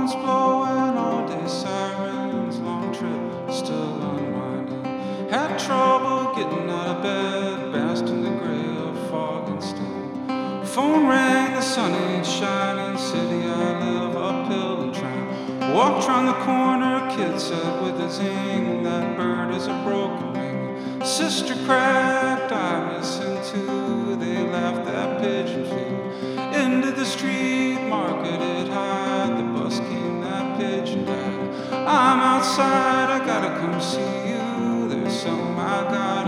horns blowing, all day sirens, long trip still unwinding. Had trouble getting out of bed, basked in the gray of fog and still. Phone rang, the sun ain't shining, city I live uphill and trying. Walked round the corner, kid said with a zing, that bird is a broken wing. Sister cracked, I listened to, they laughed, that pigeon flew into the street market, it high, the bus came, that pigeon died. I'm outside, I gotta come see you, there's something I got